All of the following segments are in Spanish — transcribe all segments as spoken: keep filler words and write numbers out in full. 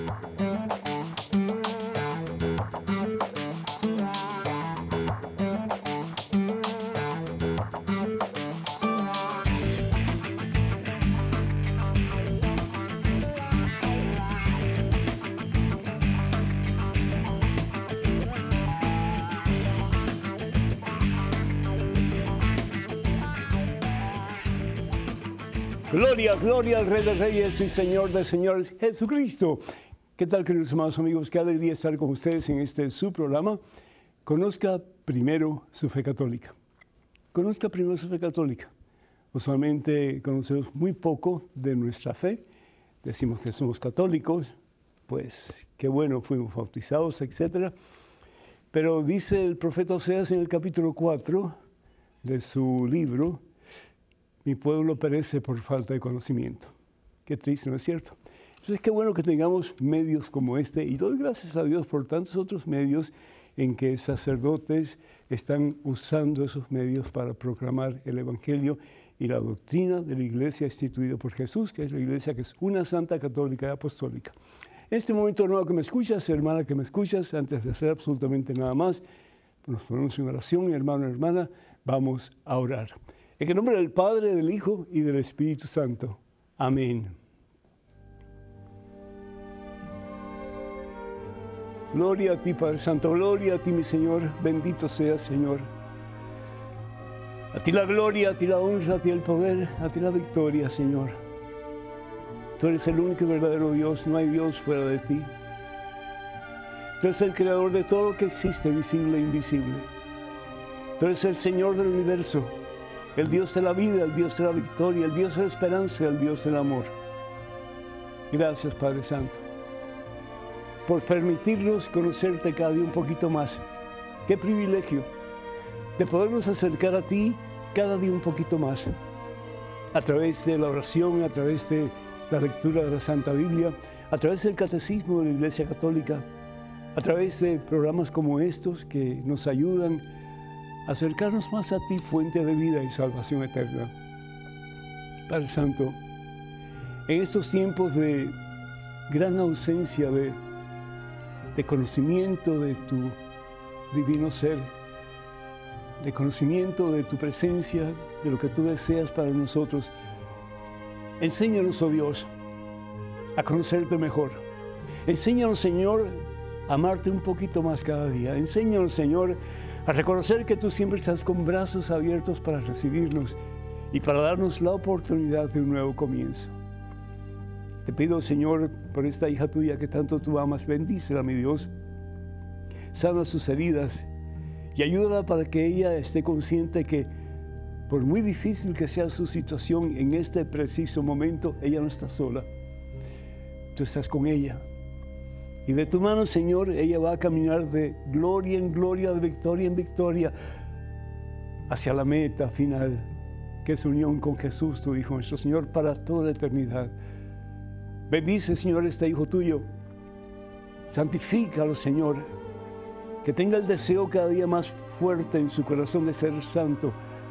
Gloria, gloria al Rey de Reyes y Señor de Señores, Jesucristo. ¿Qué tal, queridos amados amigos? Qué alegría estar con ustedes en este su programa. Conozca primero su fe católica. Conozca primero su fe católica. Usualmente conocemos muy poco de nuestra fe. Decimos que somos católicos, pues qué bueno, fuimos bautizados, etcétera. Pero dice el profeta Oseas en el capítulo cuatro de su libro: mi pueblo perece por falta de conocimiento. Qué triste, ¿no es cierto? Entonces, qué bueno que tengamos medios como este, y doy gracias a Dios por tantos otros medios en que sacerdotes están usando esos medios para proclamar el Evangelio y la doctrina de la Iglesia instituida por Jesús, que es la Iglesia que es una santa, católica y apostólica. En este momento, hermano que me escuchas, hermana que me escuchas, antes de hacer absolutamente nada más, nos ponemos en oración, hermano, hermana, vamos a orar. En el nombre del Padre, del Hijo y del Espíritu Santo. Amén. Gloria a ti, Padre Santo. Gloria a ti, mi Señor. Bendito seas, Señor. A ti la gloria, a ti la honra, a ti el poder, a ti la victoria, Señor. Tú eres el único y verdadero Dios. No hay Dios fuera de ti. Tú eres el creador de todo lo que existe, visible e invisible. Tú eres el Señor del universo. El Dios de la vida, el Dios de la victoria, el Dios de la esperanza, el Dios del amor. Gracias, Padre Santo, por permitirnos conocerte cada día un poquito más. Qué privilegio de podernos acercar a ti cada día un poquito más, a través de la oración, a través de la lectura de la Santa Biblia, a través del catecismo de la Iglesia Católica, a través de programas como estos que nos ayudan acercarnos más a ti, fuente de vida y salvación eterna. Padre Santo, en estos tiempos de gran ausencia de, de conocimiento de tu divino ser, de conocimiento de tu presencia, de lo que tú deseas para nosotros, enséñanos, oh Dios, a conocerte mejor. Enséñanos, Señor, a amarte un poquito más cada día. Enséñanos, Señor, a reconocer que tú siempre estás con brazos abiertos para recibirnos y para darnos la oportunidad de un nuevo comienzo. Te pido, Señor, por esta hija tuya que tanto tú amas, bendícela, mi Dios, sana sus heridas y ayúdala para que ella esté consciente que, por muy difícil que sea su situación en este preciso momento, ella no está sola. Tú estás con ella. Y de tu mano, Señor, ella va a caminar de gloria en gloria, de victoria en victoria, hacia la meta final, que es unión con Jesús, tu Hijo, nuestro Señor, para toda la eternidad. Bendice, Señor, este hijo tuyo. Santifícalo, Señor. Que tenga el deseo cada día más fuerte en su corazón de ser santo,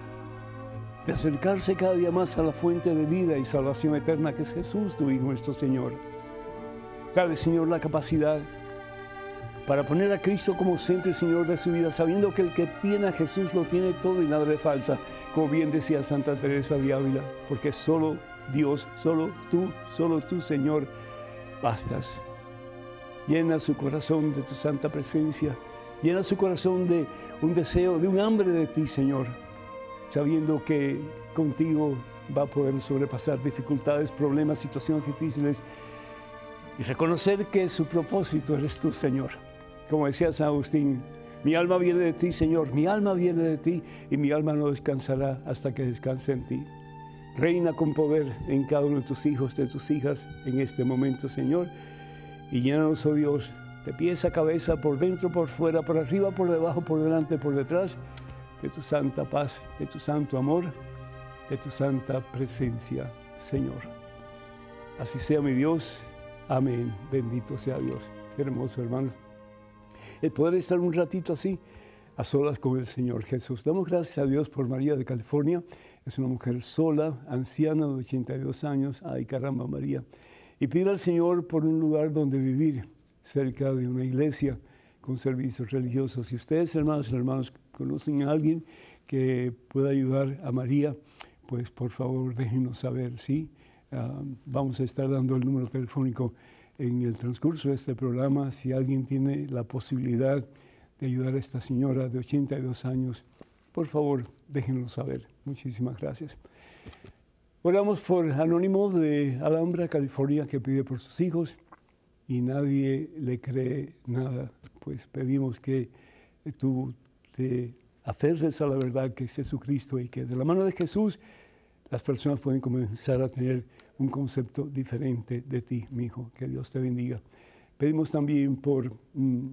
de acercarse cada día más a la fuente de vida y salvación eterna, que es Jesús, tu Hijo, nuestro Señor. Dale, Señor, la capacidad para poner a Cristo como centro y Señor de su vida, sabiendo que el que tiene a Jesús lo tiene todo y nada le falta, como bien decía Santa Teresa de Ávila, porque solo Dios, solo tú, solo tú, Señor, bastas. Llena su corazón de tu santa presencia, llena su corazón de un deseo, de un hambre de ti, Señor, sabiendo que contigo va a poder sobrepasar dificultades, problemas, situaciones difíciles, y reconocer que su propósito eres tú, Señor. Como decía San Agustín, mi alma viene de ti, Señor, mi alma viene de ti, y mi alma no descansará hasta que descanse en ti. Reina con poder en cada uno de tus hijos, de tus hijas, en este momento, Señor, y llénanos, oh Dios, de pies a cabeza, por dentro, por fuera, por arriba, por debajo, por delante, por detrás, de tu santa paz, de tu santo amor, de tu santa presencia, Señor. Así sea, mi Dios. Amén. Bendito sea Dios. Qué hermoso, hermano, el poder estar un ratito así, a solas con el Señor Jesús. Damos gracias a Dios por María de California. Es una mujer sola, anciana de ochenta y dos años. Ay, caramba, María. y pide al Señor por un lugar donde vivir, cerca de una iglesia con servicios religiosos. Si ustedes, hermanos y hermanos, conocen a alguien que pueda ayudar a María, pues por favor déjenos saber, ¿sí? Uh, vamos a estar dando el número telefónico en el transcurso de este programa. Si alguien tiene la posibilidad de ayudar a esta señora de ochenta y dos años, por favor, déjenlo saber. Muchísimas gracias. Oramos por Anónimo de Alhambra, California, que pide por sus hijos y nadie le cree nada. Pues pedimos que tú te aferres a la verdad que es Jesucristo y que de la mano de Jesús las personas pueden comenzar a tener un concepto diferente de ti, mi hijo. Que Dios te bendiga. Pedimos también por mm,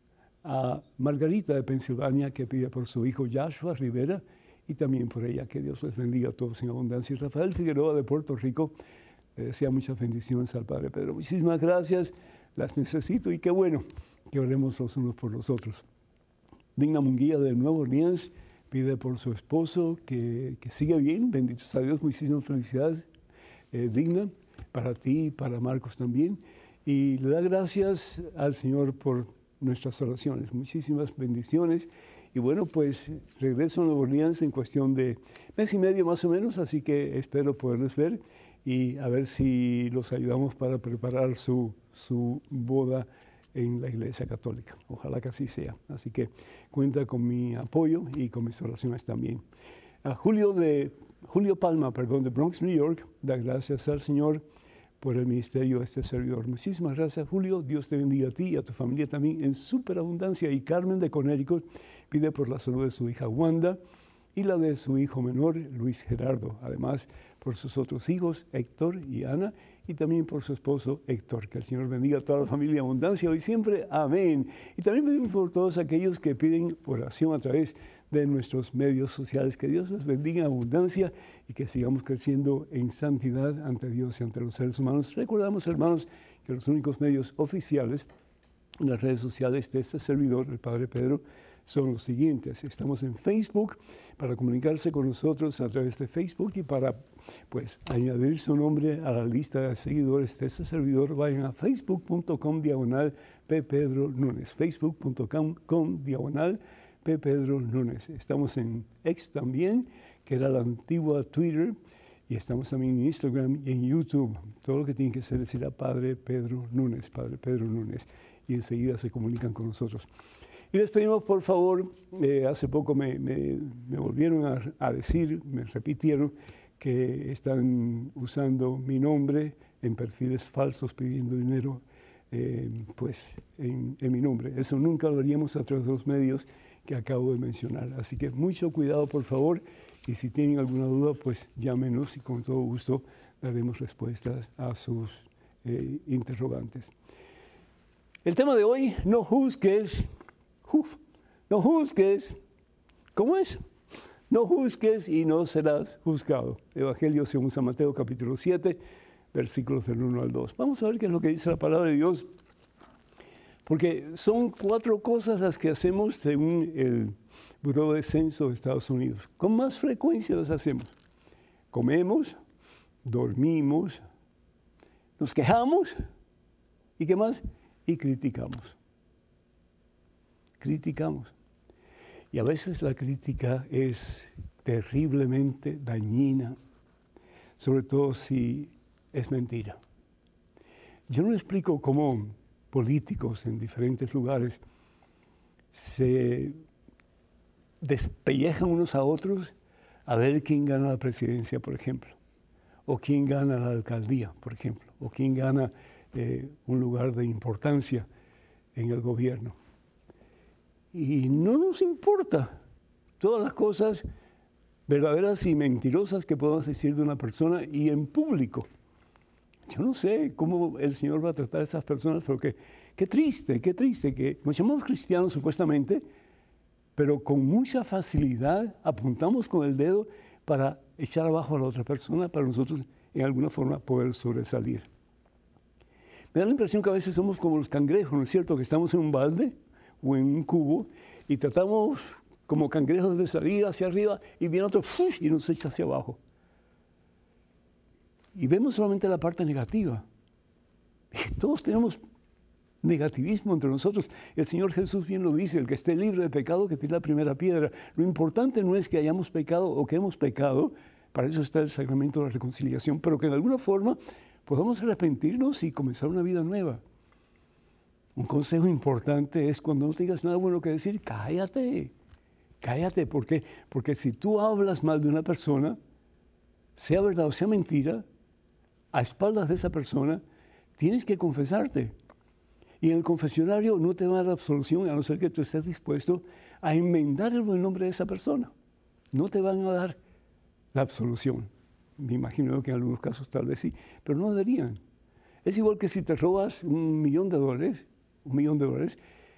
a Margarita de Pensilvania, que pide por su hijo Joshua Rivera, y también por ella. Que Dios les bendiga a todos en abundancia. Y Rafael Figueroa de Puerto Rico le desea muchas bendiciones al Padre Pedro. Muchísimas gracias, las necesito y qué bueno que oremos los unos por los otros. Digna Munguía de Nueva Orleans pide por su esposo que, que siga bien, benditos a Dios, muchísimas felicidades, eh, Digna, para ti y para Marcos también. Y le da gracias al Señor por nuestras oraciones, muchísimas bendiciones. Y bueno, pues regreso a Nueva Orleans en cuestión de mes y medio más o menos, así que espero poderles ver y a ver si los ayudamos para preparar su, su boda en la Iglesia Católica. Ojalá que así sea. Así que cuenta con mi apoyo y con mis oraciones también. A Julio, de, Julio Palma, perdón, de Bronx, New York, da gracias al Señor por el ministerio de este servidor. Muchísimas gracias, Julio. Dios te bendiga a ti y a tu familia también en superabundancia. Y Carmen de Connecticut pide por la salud de su hija Wanda y la de su hijo menor, Luis Gerardo. Además, por sus otros hijos, Héctor y Ana, y también por su esposo Héctor. Que el Señor bendiga a toda la familia en abundancia hoy siempre. Amén. Y también pedimos por todos aquellos que piden oración a través de nuestros medios sociales. Que Dios los bendiga en abundancia y que sigamos creciendo en santidad ante Dios y ante los seres humanos. Recordamos, hermanos, que los únicos medios oficiales en las redes sociales de este servidor, el Padre Pedro, son los siguientes. Estamos en Facebook para comunicarse con nosotros a través de Facebook y para pues añadir su nombre a la lista de seguidores de este servidor, vayan a facebook punto com diagonal P Pedro Núñez, facebook punto com diagonal P Pedro Núñez. Estamos en X también, que era la antigua Twitter, y estamos también en Instagram y en YouTube. Todo lo que tienen que hacer es ir a Padre Pedro Núñez, Padre Pedro Núñez, y enseguida se comunican con nosotros. Y les pedimos, por favor, eh, hace poco me, me, me volvieron a, a decir, me repitieron, que están usando mi nombre en perfiles falsos pidiendo dinero, eh, pues en, en mi nombre. Eso nunca lo haríamos a través de los medios que acabo de mencionar. Así que mucho cuidado, por favor, y si tienen alguna duda, pues llámenos y con todo gusto daremos respuestas a sus eh, interrogantes. El tema de hoy, no juzgues. Uf, no juzgues. ¿Cómo es? No juzgues y no serás juzgado. Evangelio según San Mateo, capítulo siete, versículos del uno al dos. Vamos a ver qué es lo que dice la palabra de Dios. Porque son cuatro cosas las que hacemos según el Buró de Censo de Estados Unidos. Con más frecuencia las hacemos. Comemos, dormimos, nos quejamos y ¿qué más? Y criticamos. Criticamos. Y a veces la crítica es terriblemente dañina, sobre todo si es mentira. Yo no explico cómo políticos en diferentes lugares se despellejan unos a otros a ver quién gana la presidencia, por ejemplo, o quién gana la alcaldía, por ejemplo, o quién gana eh, un lugar de importancia en el gobierno. Y no nos importa todas las cosas verdaderas y mentirosas que podamos decir de una persona y en público. Yo no sé cómo el Señor va a tratar a esas personas, pero que, qué triste, qué triste que nos llamamos cristianos supuestamente, pero con mucha facilidad apuntamos con el dedo para echar abajo a la otra persona, para nosotros en alguna forma poder sobresalir. Me da la impresión que a veces somos como los cangrejos, ¿no es cierto? Que estamos en un balde o en un cubo y tratamos como cangrejos de salir hacia arriba y viene otro ¡fuf! Y nos echa hacia abajo. Y vemos solamente la parte negativa. Todos tenemos negativismo entre nosotros. El Señor Jesús bien lo dice, el que esté libre de pecado que tire la primera piedra. Lo importante no es que hayamos pecado o que hemos pecado, para eso está el sacramento de la reconciliación, pero que de alguna forma podamos arrepentirnos y comenzar una vida nueva. Un consejo importante es cuando no tengas nada bueno que decir, cállate, cállate. ¿Por qué? Porque si tú hablas mal de una persona, sea verdad o sea mentira, a espaldas de esa persona, tienes que confesarte. Y en el confesionario no te va a dar absolución, a no ser que tú estés dispuesto a enmendar el buen nombre de esa persona. No te van a dar la absolución. Me imagino que en algunos casos tal vez sí, pero no deberían. Es igual que si te robas un millón de dólares, un millón de dólares,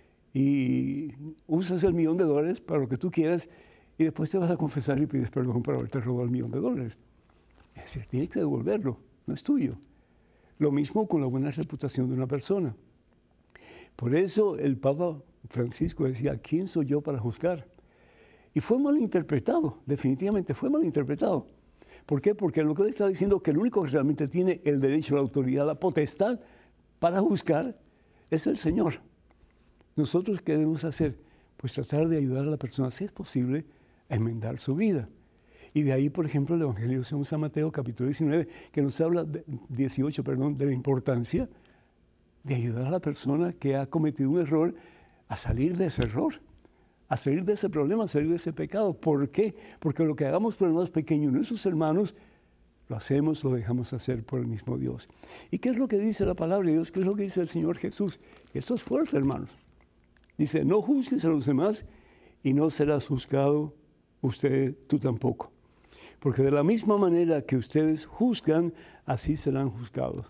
y usas el millón de dólares para lo que tú quieras, y después te vas a confesar y pides perdón por haberte robado el millón de dólares. Es decir, tienes que devolverlo, no es tuyo. Lo mismo con la buena reputación de una persona. Por eso el Papa Francisco decía, ¿quién soy yo para juzgar? Y fue malinterpretado, definitivamente fue malinterpretado. ¿Por qué? Porque lo que él está diciendo es que el único que realmente tiene el derecho, la autoridad, la potestad para juzgar es el Señor. ¿Nosotros qué debemos hacer? Pues tratar de ayudar a la persona, si es posible, a enmendar su vida. Y de ahí, por ejemplo, el Evangelio de San Mateo, capítulo diecinueve, que nos habla, de, dieciocho, perdón, de la importancia de ayudar a la persona que ha cometido un error a salir de ese error, a salir de ese problema, a salir de ese pecado. ¿Por qué? Porque lo que hagamos por el más pequeño de nuestros hermanos, lo hacemos, lo dejamos hacer por el mismo Dios. ¿Y qué es lo que dice la palabra de Dios? ¿Qué es lo que dice el Señor Jesús? Esto es fuerte, hermanos. Dice, no juzgues a los demás y no serás juzgado usted, tú tampoco. Porque de la misma manera que ustedes juzgan, así serán juzgados.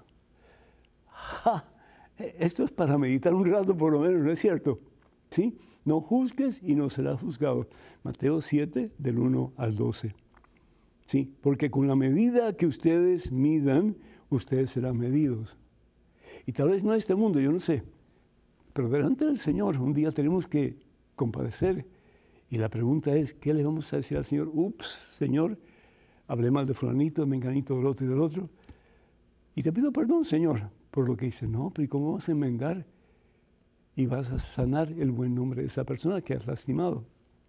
¡Ja! Esto es para meditar un rato por lo menos, ¿no es cierto? ¿Sí? No juzgues y no serás juzgado. Mateo siete, del uno al doce. ¿Sí? Porque con la medida que ustedes midan, ustedes serán medidos. Y tal vez no en este mundo, yo no sé. Pero delante del Señor, un día tenemos que compadecer. Y la pregunta es, ¿qué le vamos a decir al Señor? Ups, Señor, hablé mal de fulanito, de menganito, del otro y del otro. Y te pido perdón, Señor, por lo que hice. No, pero ¿y cómo vas a enmendar? Y vas a sanar el buen nombre de esa persona que has lastimado.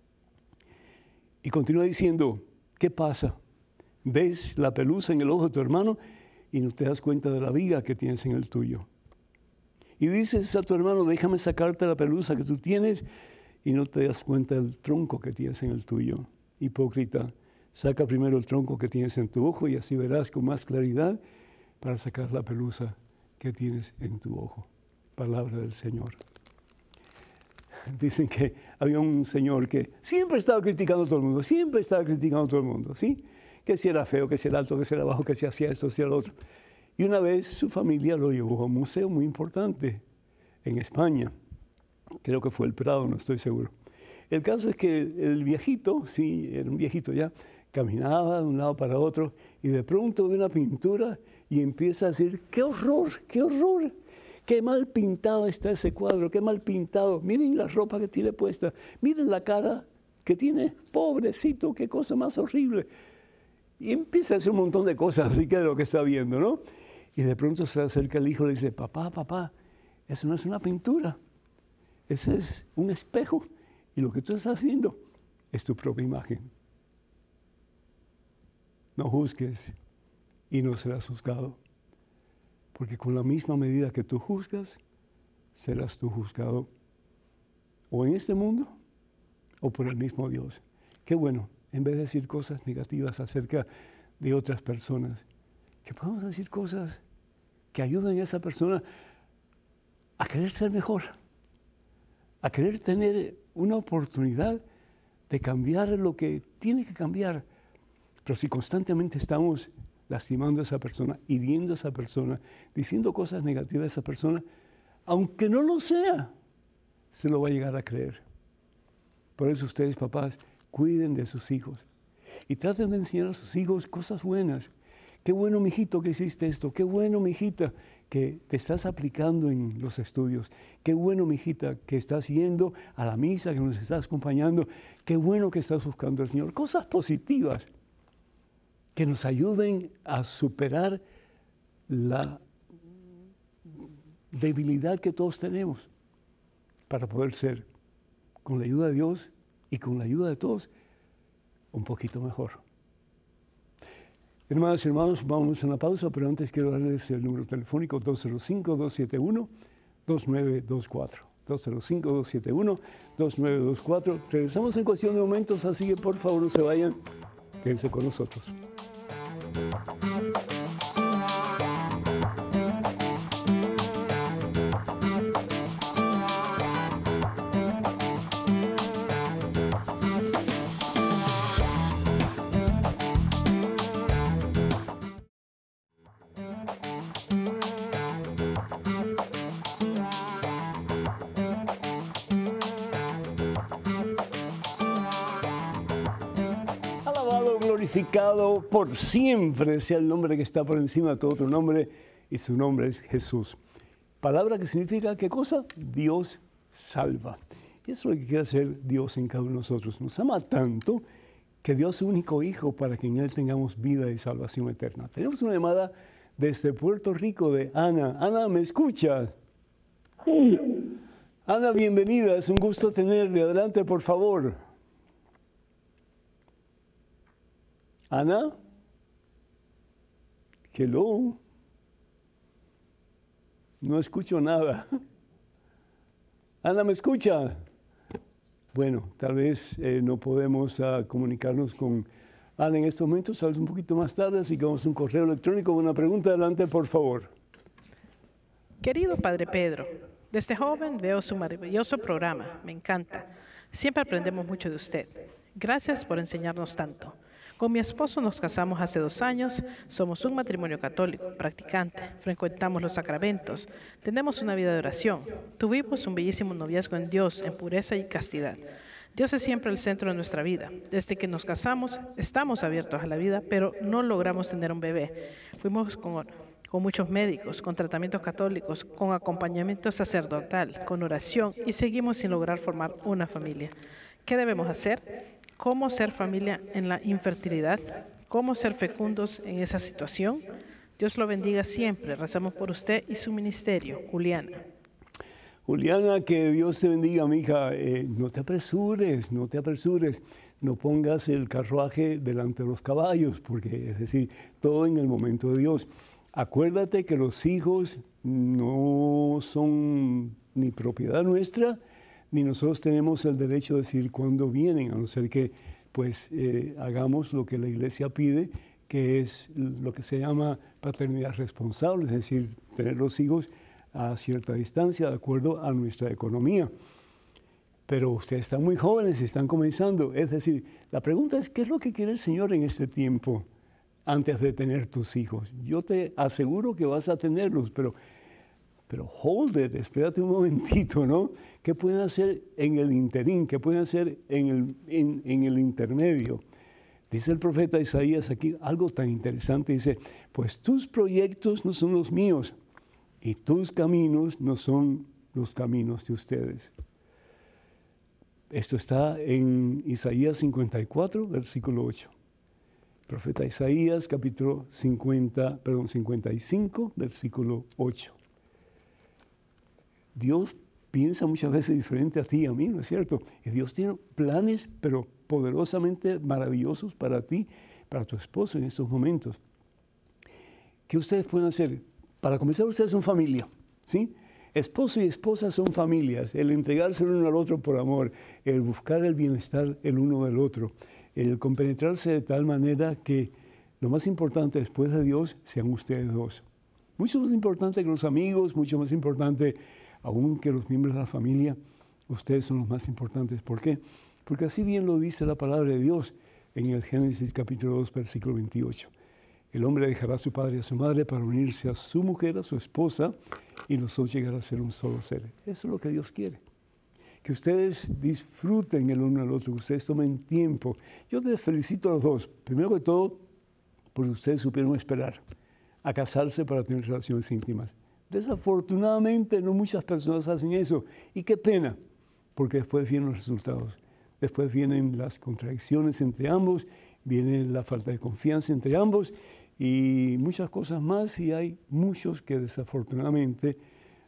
Y continúa diciendo, ¿qué pasa? Ves la pelusa en el ojo de tu hermano y no te das cuenta de la viga que tienes en el tuyo. Y dices a tu hermano, déjame sacarte la pelusa que tú tienes y no te das cuenta del tronco que tienes en el tuyo. Hipócrita, saca primero el tronco que tienes en tu ojo y así verás con más claridad para sacar la pelusa que tienes en tu ojo. Palabra del Señor. Dicen que había un señor que siempre estaba criticando a todo el mundo, siempre estaba criticando a todo el mundo, ¿sí? Que si era feo, que si era alto, que si era bajo, que si hacía esto, que si era lo otro. Y una vez su familia lo llevó a un museo muy importante en España. Creo que fue el Prado, no estoy seguro. El caso es que el viejito, sí, era un viejito ya, caminaba de un lado para otro y de pronto ve una pintura y empieza a decir, ¡qué horror, qué horror! ¡Qué mal pintado está ese cuadro! ¡Qué mal pintado! Miren la ropa que tiene puesta. Miren la cara que tiene. ¡Pobrecito! ¡Qué cosa más horrible! Y empieza a hacer un montón de cosas así que de lo que está viendo, ¿no? Y de pronto se acerca el hijo y le dice, papá, papá, eso no es una pintura. Ese es un espejo. Y lo que tú estás viendo es tu propia imagen. No juzgues y no serás juzgado. Porque con la misma medida que tú juzgas, serás tú juzgado o en este mundo o por el mismo Dios. Qué bueno, en vez de decir cosas negativas acerca de otras personas, que podamos decir cosas que ayuden a esa persona a querer ser mejor, a querer tener una oportunidad de cambiar lo que tiene que cambiar. Pero si constantemente estamos lastimando a esa persona, hiriendo a esa persona, diciendo cosas negativas a esa persona, aunque no lo sea, se lo va a llegar a creer. Por eso ustedes, papás, cuiden de sus hijos y traten de enseñar a sus hijos cosas buenas. Qué bueno, mijito, que hiciste esto. Qué bueno, mijita, que te estás aplicando en los estudios. Qué bueno, mijita, que estás yendo a la misa, que nos estás acompañando. Qué bueno que estás buscando al Señor. Cosas positivas que nos ayuden a superar la debilidad que todos tenemos para poder ser, con la ayuda de Dios y con la ayuda de todos, un poquito mejor. Hermanas y hermanos, vamos a una pausa, pero antes quiero darles el número telefónico dos cero cinco, dos siete uno, dos nueve dos cuatro. dos cero cinco, dos siete uno, dos nueve dos cuatro. Regresamos en cuestión de momentos, así que por favor no se vayan, quédense con nosotros. Glorificado por siempre sea el nombre que está por encima de todo otro nombre, y su nombre es Jesús. Palabra que significa, ¿qué cosa? Dios salva. Y eso es lo que quiere hacer Dios en cada uno de nosotros. Nos ama tanto que dio a su único Hijo para que en Él tengamos vida y salvación eterna. Tenemos una llamada desde Puerto Rico de Ana. Ana, ¿me escucha? Sí. Ana, bienvenida. Es un gusto tenerle. Adelante, por favor. Ana, hello, no escucho nada. Ana, ¿me escucha? Bueno, tal vez eh, no podemos uh, comunicarnos con Ana en estos momentos, tal vez un poquito más tarde, así que vamos a un correo electrónico. Una pregunta, adelante, por favor. Querido Padre Pedro, desde joven veo su maravilloso programa, me encanta. Siempre aprendemos mucho de usted. Gracias por enseñarnos tanto. Con mi esposo nos casamos hace dos años, somos un matrimonio católico, practicante, frecuentamos los sacramentos, tenemos una vida de oración, tuvimos un bellísimo noviazgo en Dios, en pureza y castidad. Dios es siempre el centro de nuestra vida. Desde que nos casamos, estamos abiertos a la vida, pero no logramos tener un bebé. Fuimos con, con muchos médicos, con tratamientos católicos, con acompañamiento sacerdotal, con oración, y seguimos sin lograr formar una familia. ¿Qué debemos hacer? ¿Cómo ser familia en la infertilidad? ¿Cómo ser fecundos en esa situación? Dios lo bendiga siempre. Rezamos por usted y su ministerio. Juliana. Juliana, que Dios te bendiga, mija. Eh, no te apresures, no te apresures. No pongas el carruaje delante de los caballos, porque es decir, todo en el momento de Dios. Acuérdate que los hijos no son ni propiedad nuestra, ni nosotros tenemos el derecho de decir cuándo vienen, a no ser que pues eh, hagamos lo que la Iglesia pide, que es lo que se llama paternidad responsable, es decir, tener los hijos a cierta distancia de acuerdo a nuestra economía. Pero ustedes están muy jóvenes y están comenzando, es decir, la pregunta es, ¿qué es lo que quiere el Señor en este tiempo antes de tener tus hijos? Yo te aseguro que vas a tenerlos, pero... Pero hold it, espérate un momentito, ¿no? ¿Qué pueden hacer en el interín? ¿Qué pueden hacer en el, en, en el intermedio? Dice el profeta Isaías aquí algo tan interesante, dice, pues tus proyectos no son los míos y tus caminos no son los caminos de ustedes. Esto está en Isaías cincuenta y cuatro, versículo ocho. Profeta Isaías, capítulo cincuenta, perdón, cincuenta y cinco, versículo ocho. Dios piensa muchas veces diferente a ti y a mí, ¿no es cierto? Y Dios tiene planes, pero poderosamente maravillosos para ti, para tu esposo en estos momentos. ¿Qué ustedes pueden hacer? Para comenzar, ustedes son familia, ¿sí? Esposo y esposa son familias. El entregarse el uno al otro por amor, el buscar el bienestar el uno del otro, el compenetrarse de tal manera que lo más importante después de Dios sean ustedes dos. Mucho más importante que los amigos, mucho más importante aún que los miembros de la familia, ustedes son los más importantes. ¿Por qué? Porque así bien lo dice la palabra de Dios en el Génesis capítulo dos, versículo veintiocho. El hombre dejará a su padre y a su madre para unirse a su mujer, a su esposa, y los dos llegarán a ser un solo ser. Eso es lo que Dios quiere. Que ustedes disfruten el uno al otro, que ustedes tomen tiempo. Yo les felicito a los dos, primero que todo, porque ustedes supieron esperar a casarse para tener relaciones íntimas. Desafortunadamente, no muchas personas hacen eso. Y qué pena, porque después vienen los resultados. Después vienen las contradicciones entre ambos, viene la falta de confianza entre ambos y muchas cosas más. Y hay muchos que desafortunadamente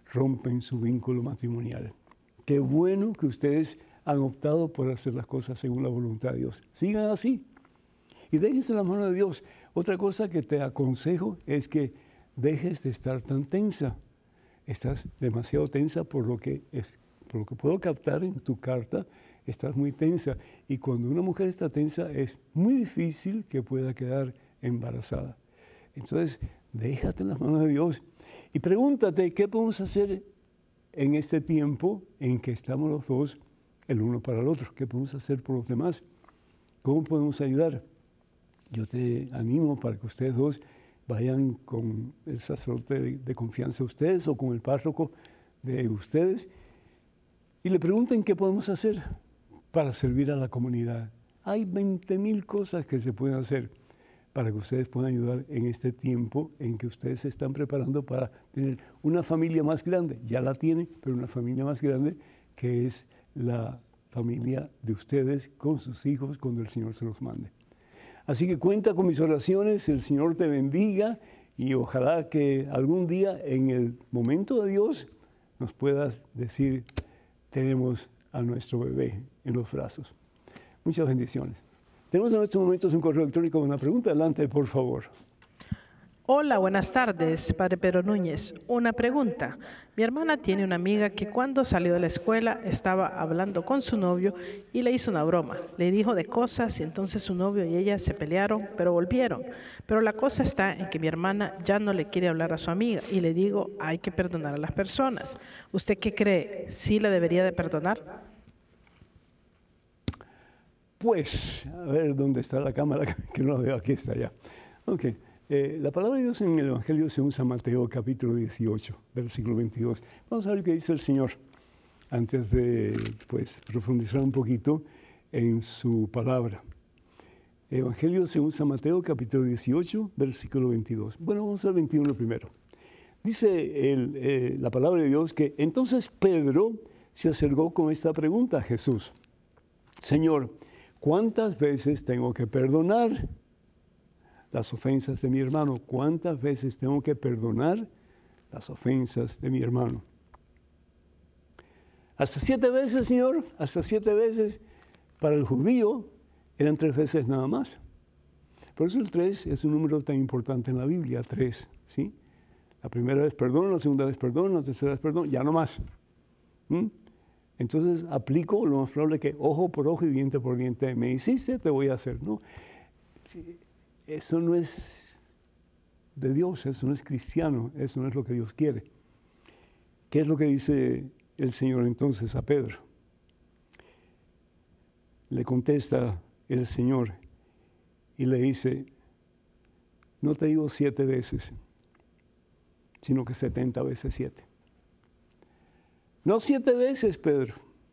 rompen su vínculo matrimonial. Qué bueno que ustedes han optado por hacer las cosas según la voluntad de Dios. Sigan así y déjense en la mano de Dios. Otra cosa que te aconsejo es que dejes de estar tan tensa. Estás demasiado tensa por lo que, es, por lo que puedo captar en tu carta. Estás muy tensa. Y cuando una mujer está tensa es muy difícil que pueda quedar embarazada. Entonces, déjate en las manos de Dios y pregúntate qué podemos hacer en este tiempo en que estamos los dos el uno para el otro. ¿Qué podemos hacer por los demás? ¿Cómo podemos ayudar? Yo te animo para que ustedes dos vayan con el sacerdote de, de confianza de ustedes o con el párroco de ustedes y le pregunten qué podemos hacer para servir a la comunidad. Hay veinte mil cosas que se pueden hacer para que ustedes puedan ayudar en este tiempo en que ustedes se están preparando para tener una familia más grande. Ya la tienen, pero una familia más grande que es la familia de ustedes con sus hijos cuando el Señor se los mande. Así que cuenta con mis oraciones, el Señor te bendiga y ojalá que algún día en el momento de Dios nos puedas decir, tenemos a nuestro bebé en los brazos. Muchas bendiciones. Tenemos en estos momentos un correo electrónico con una pregunta. Adelante, por favor. Hola, buenas tardes, Padre Pedro Núñez. Una pregunta. Mi hermana tiene una amiga que cuando salió de la escuela estaba hablando con su novio y le hizo una broma. Le dijo de cosas y entonces su novio y ella se pelearon, pero volvieron. Pero la cosa está en que mi hermana ya no le quiere hablar a su amiga y le digo, hay que perdonar a las personas. ¿Usted qué cree? ¿Sí la debería de perdonar? Pues, a ver dónde está la cámara, que no la veo, aquí está ya. Ok. Eh, la palabra de Dios en el Evangelio según San Mateo, capítulo dieciocho, versículo veintidós. Vamos a ver qué dice el Señor antes de pues, profundizar un poquito en su palabra. Evangelio según San Mateo, capítulo dieciocho, versículo veintidós. Bueno, vamos al veintiuno primero. Dice el, eh, la palabra de Dios que entonces Pedro se acercó con esta pregunta a Jesús. Señor, ¿cuántas veces tengo que perdonar las ofensas de mi hermano? ¿Cuántas veces tengo que perdonar las ofensas de mi hermano? Hasta siete veces, Señor, hasta siete veces. Para el judío eran tres veces nada más. Por eso el tres es un número tan importante en la Biblia, tres, ¿sí? La primera vez perdón, la segunda vez perdón, la tercera vez perdón, ya no más. ¿Mm? Entonces aplico lo más probable que ojo por ojo y diente por diente. Me hiciste, te voy a hacer, ¿no? Sí. Eso no es de Dios, eso no es cristiano, eso no es lo que Dios quiere. ¿Qué es lo que dice el Señor entonces a Pedro? Le contesta el Señor y le dice, no te digo siete veces, sino que setenta veces siete. No siete veces, Pedro.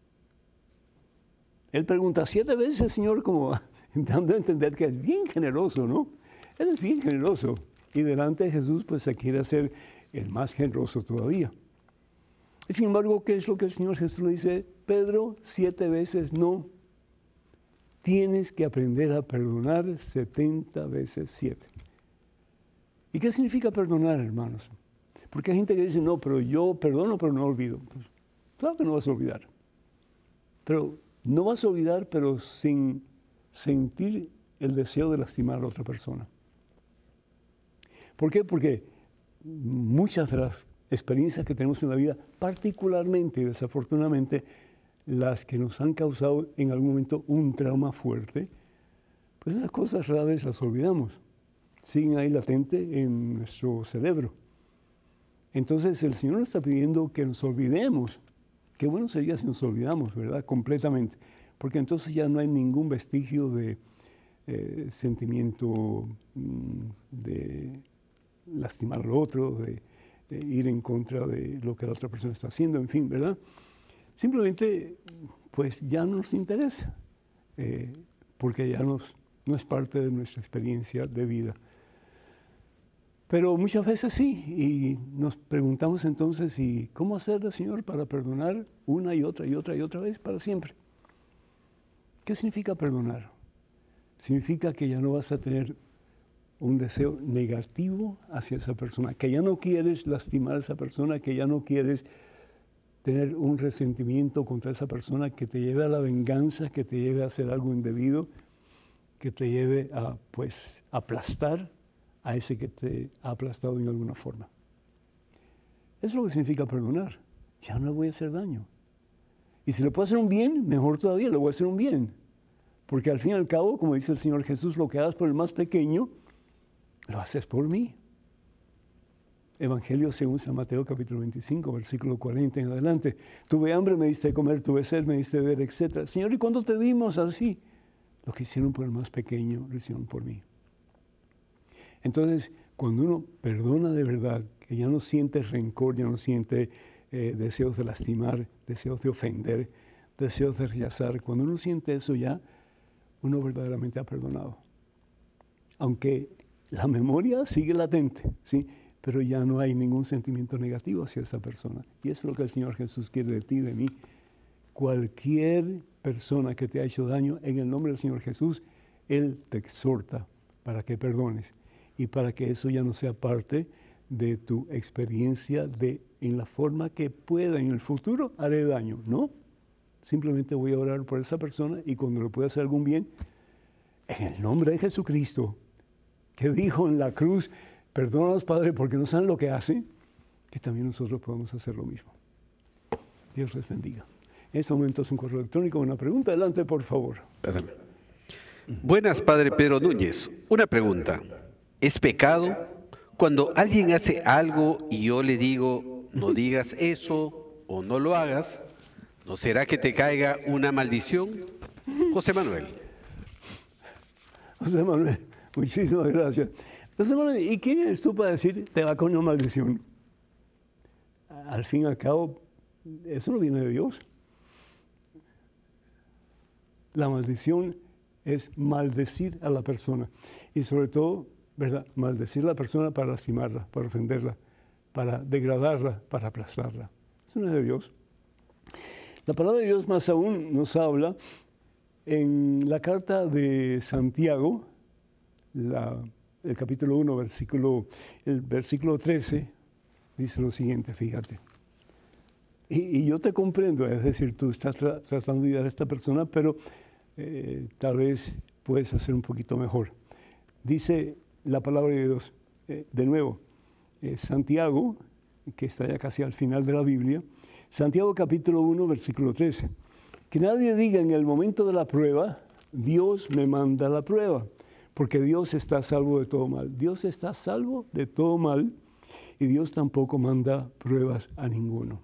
Él pregunta, ¿siete veces, Señor? Como dando a entender que es bien generoso, ¿no? Él es bien generoso. Y delante de Jesús, pues se quiere hacer el más generoso todavía. Y sin embargo, ¿qué es lo que el Señor Jesús le dice? Pedro, siete veces no. Tienes que aprender a perdonar setenta veces siete. ¿Y qué significa perdonar, hermanos? Porque hay gente que dice, no, pero yo perdono, pero no olvido. Pues, claro que no vas a olvidar. Pero no vas a olvidar, pero sin sentir el deseo de lastimar a la otra persona. ¿Por qué? Porque muchas de las experiencias que tenemos en la vida, particularmente y desafortunadamente, las que nos han causado en algún momento un trauma fuerte, pues esas cosas rara vez las olvidamos, siguen ahí latente en nuestro cerebro. Entonces el Señor nos está pidiendo que nos olvidemos. Qué bueno sería si nos olvidamos, ¿verdad? Completamente. Porque entonces ya no hay ningún vestigio de eh, sentimiento mm, de lastimar al otro, de, de ir en contra de lo que la otra persona está haciendo, en fin, ¿verdad? Simplemente, pues ya no nos interesa, eh, porque ya nos, no es parte de nuestra experiencia de vida. Pero muchas veces sí, y nos preguntamos entonces, ¿y cómo hacerle, Señor, para perdonar una y otra y otra y otra vez para siempre? ¿Qué significa perdonar? Significa que ya no vas a tener un deseo negativo hacia esa persona, que ya no quieres lastimar a esa persona, que ya no quieres tener un resentimiento contra esa persona que te lleve a la venganza, que te lleve a hacer algo indebido, que te lleve a, pues, aplastar a ese que te ha aplastado en alguna forma. Eso es lo que significa perdonar. Ya no le voy a hacer daño. Y si le puedo hacer un bien, mejor todavía, le voy a hacer un bien. Porque al fin y al cabo, como dice el Señor Jesús, lo que hagas por el más pequeño, lo haces por mí. Evangelio según San Mateo capítulo veinticinco, versículo cuarenta en adelante. Tuve hambre, me diste de comer, tuve sed, me diste de beber, etcétera. Señor, ¿y cuándo te dimos así? Lo que hicieron por el más pequeño, lo hicieron por mí. Entonces, cuando uno perdona de verdad, que ya no siente rencor, ya no siente eh, deseos de lastimar, deseos de ofender, deseos de rechazar, cuando uno siente eso ya, uno verdaderamente ha perdonado. Aunque la memoria sigue latente, ¿sí? Pero ya no hay ningún sentimiento negativo hacia esa persona. Y eso es lo que el Señor Jesús quiere de ti, de mí. Cualquier persona que te ha hecho daño, en el nombre del Señor Jesús, Él te exhorta para que perdones y para que eso ya no sea parte de tu experiencia de en la forma que pueda en el futuro haré daño. No, simplemente voy a orar por esa persona y cuando le pueda hacer algún bien, en el nombre de Jesucristo, que dijo en la cruz, perdónalos, Padre, porque no saben lo que hacen, que también nosotros podemos hacer lo mismo. Dios les bendiga. En este momento es un correo electrónico, una pregunta. Adelante, por favor. Perdón. Buenas, Padre Pedro Núñez. Una pregunta. ¿Es pecado cuando alguien hace algo y yo le digo, no digas eso o no lo hagas? ¿No será que te caiga una maldición? José Manuel. José Manuel, muchísimas gracias. José Manuel, ¿y quién eres tú para decir te va con una maldición? Al fin y al cabo, eso no viene de Dios. La maldición es maldecir a la persona y sobre todo, ¿verdad? Maldecir a la persona para lastimarla, para ofenderla, para degradarla, para aplastarla. Eso no es de Dios. La palabra de Dios más aún nos habla en la carta de Santiago, la, el capítulo uno, versículo, el versículo trece, dice lo siguiente, fíjate. Y, y yo te comprendo, es decir, tú estás tra tratando de ayudar a esta persona, pero eh, tal vez puedes hacer un poquito mejor. Dice la palabra de Dios, eh, de nuevo, eh, Santiago, que está ya casi al final de la Biblia, Santiago capítulo uno, versículo trece. Que nadie diga en el momento de la prueba, Dios me manda la prueba, porque Dios está salvo de todo mal. Dios está salvo de todo mal y Dios tampoco manda pruebas a ninguno.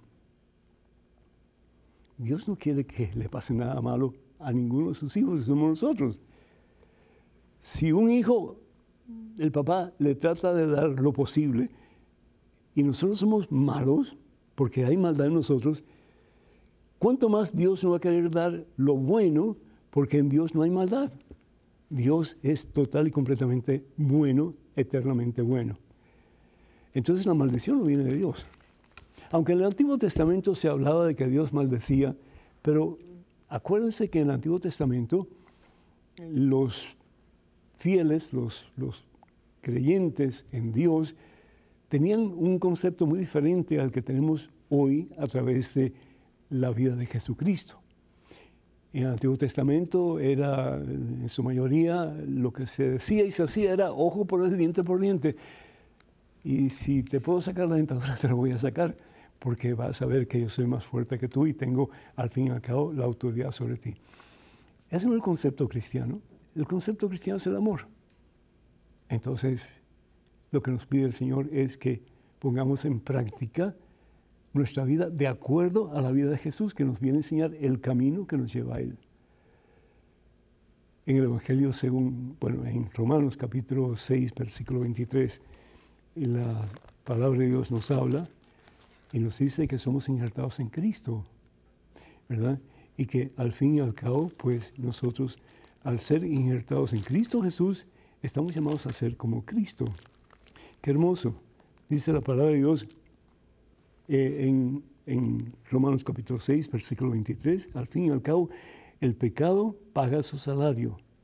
Dios no quiere que le pase nada malo a ninguno de sus hijos, somos nosotros. Si un hijo, el papá le trata de dar lo posible y nosotros somos malos, porque hay maldad en nosotros, ¿cuánto más Dios nos va a querer dar lo bueno? Porque en Dios no hay maldad. Dios es total y completamente bueno, eternamente bueno. Entonces la maldición no viene de Dios. Aunque en el Antiguo Testamento se hablaba de que Dios maldecía, pero acuérdense que en el Antiguo Testamento los fieles, los, los creyentes en Dios, tenían un concepto muy diferente al que tenemos hoy a través de la vida de Jesucristo. En el Antiguo Testamento era, en su mayoría, lo que se decía y se hacía era ojo por ojo, diente por diente. Y si te puedo sacar la dentadura, te la voy a sacar, porque vas a ver que yo soy más fuerte que tú y tengo, al fin y al cabo, la autoridad sobre ti. Ese no es el concepto cristiano. El concepto cristiano es el amor. Entonces, lo que nos pide el Señor es que pongamos en práctica nuestra vida de acuerdo a la vida de Jesús, que nos viene a enseñar el camino que nos lleva a Él. En el Evangelio según, bueno, en Romanos capítulo seis, versículo veintitrés, la palabra de Dios nos habla y nos dice que somos injertados en Cristo, ¿verdad? Y que al fin y al cabo, pues nosotros, al ser injertados en Cristo Jesús, estamos llamados a ser como Cristo. Qué hermoso. Dice la palabra de Dios eh, en, en Romanos capítulo seis, versículo veintitrés. Al fin y al cabo, el pecado paga su salario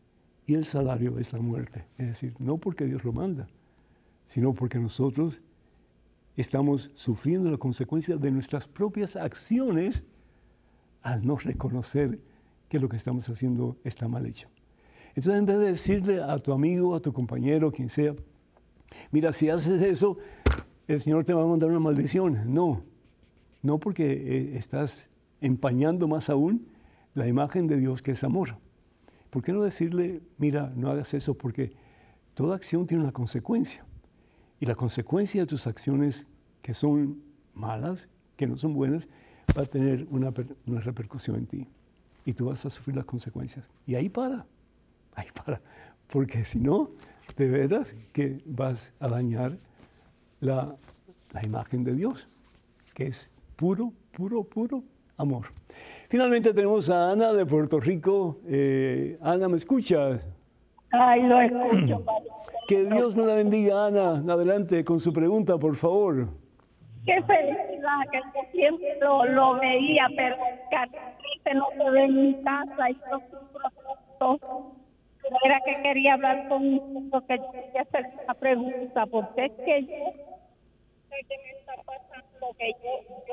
y el salario es la muerte. Es decir, no porque Dios lo manda, sino porque nosotros estamos sufriendo la consecuencia de nuestras propias acciones al no reconocer que lo que estamos haciendo está mal hecho. Entonces, en vez de decirle a tu amigo, a tu compañero, quien sea, mira, si haces eso, el Señor te va a mandar una maldición. No, no, porque eh, estás empañando más aún la imagen de Dios, que es amor. ¿Por qué no decirle, mira, no hagas eso? Porque toda acción tiene una consecuencia. Y la consecuencia de tus acciones que son malas, que no son buenas, va a tener una, una repercusión en ti. Y tú vas a sufrir las consecuencias. Y ahí para, ahí para. Porque si no, de veras que vas a dañar la, la imagen de Dios, que es puro, puro, puro amor. Finalmente tenemos a Ana de Puerto Rico. Eh, Ana, ¿me escucha? Ay, lo escucho. Que Dios me la bendiga, Ana. Adelante con su pregunta, por favor. Qué felicidad, que yo siempre lo, lo veía, pero que no se ve en mi casa y yo sufro. Era que quería hablar con usted, porque yo quería hacer una pregunta, porque es que yo sé que me está pasando, que yo, yo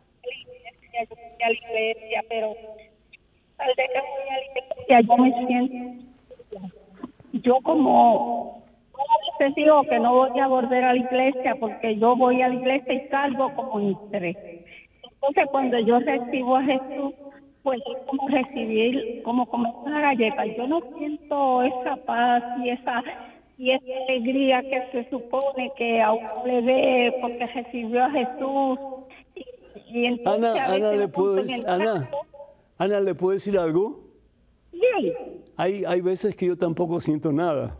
yo voy a la iglesia, pero al de que voy a la iglesia yo me siento, yo como a veces digo que no voy a volver a la iglesia porque yo voy a la iglesia y salgo como interés. Entonces cuando yo recibo a Jesús, pues es como recibir, como comer una galleta. Yo no siento esa paz y esa y esa alegría que se supone que a uno le dé porque recibió a Jesús. Y Ana, Ana, ¿le puedo, Ana, Ana, ¿le puedo decir algo? Sí. Hay, hay veces que yo tampoco siento nada.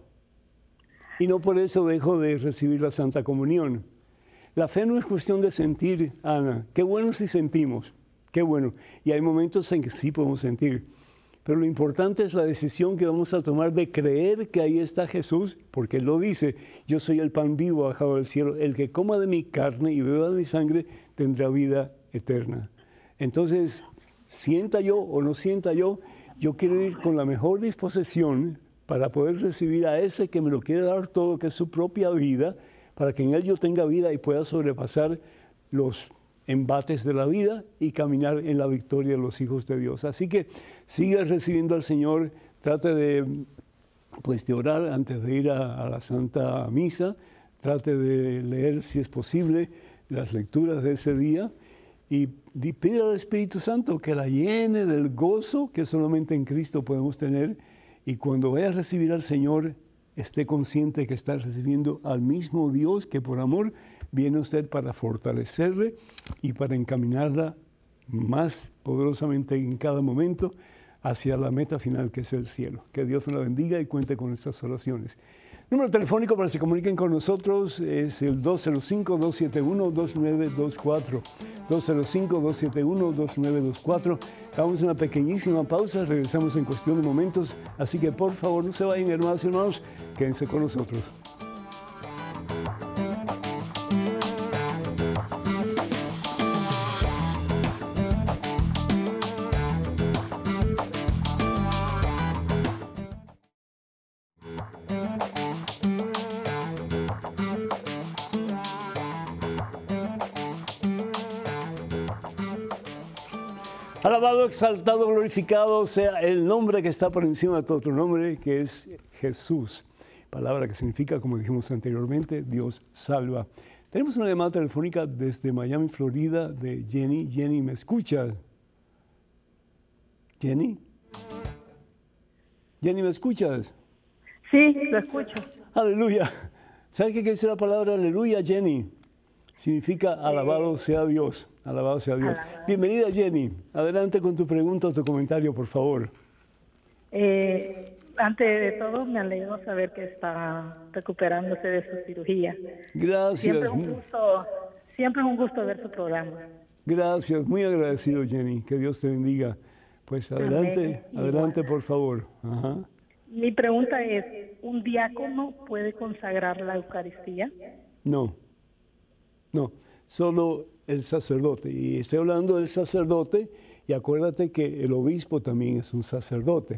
Y no por eso dejo de recibir la Santa Comunión. La fe no es cuestión de sentir, Ana. Qué bueno si sentimos, qué bueno. Y hay momentos en que sí podemos sentir. Pero lo importante es la decisión que vamos a tomar de creer que ahí está Jesús, porque Él lo dice, yo soy el pan vivo bajado del cielo, el que coma de mi carne y beba de mi sangre tendrá vida eterna. Entonces, sienta yo o no sienta yo, yo quiero ir con la mejor disposición para poder recibir a ese que me lo quiere dar todo, que es su propia vida, para que en Él yo tenga vida y pueda sobrepasar los embates de la vida y caminar en la victoria de los hijos de Dios. Así que siga recibiendo al Señor, trate de, pues, de orar antes de ir a, a la Santa Misa, trate de leer, si es posible, las lecturas de ese día y pide al Espíritu Santo que la llene del gozo que solamente en Cristo podemos tener, y cuando vaya a recibir al Señor, esté consciente que está recibiendo al mismo Dios que por amor viene usted para fortalecerle y para encaminarla más poderosamente en cada momento hacia la meta final, que es el cielo. Que Dios me la bendiga y cuente con estas oraciones. El número telefónico para que se comuniquen con nosotros es el dos cero cinco, dos siete uno, dos nueve dos cuatro. dos cero cinco, dos siete uno, dos nueve dos cuatro. Damos una pequeñísima pausa, regresamos en cuestión de momentos. Así que por favor no se vayan, hermanos y hermanos, quédense con nosotros. Alabado, exaltado, glorificado sea el nombre que está por encima de todo otro nombre, que es Jesús. Palabra que significa, como dijimos anteriormente, Dios salva. Tenemos una llamada telefónica desde Miami, Florida, de Jenny. Jenny, ¿me escuchas? ¿Jenny? Jenny, ¿me escuchas? Sí, lo escucho. Aleluya. ¿Sabes qué quiere decir la palabra aleluya, Jenny? Significa alabado sea Dios. Alabado sea Dios. Alabado. Bienvenida, Jenny. Adelante con tu pregunta o tu comentario, por favor. Eh, antes de todo, me alegro saber que está recuperándose de su cirugía. Gracias. Siempre es un gusto, siempre es un gusto ver su programa. Gracias. Muy agradecido, Jenny. Que Dios te bendiga. Pues adelante, Amén. adelante, Igual. por favor. Ajá. Mi pregunta es, ¿un diácono puede consagrar la Eucaristía? No. No. Solo el sacerdote, y estoy hablando del sacerdote, y acuérdate que el obispo también es un sacerdote.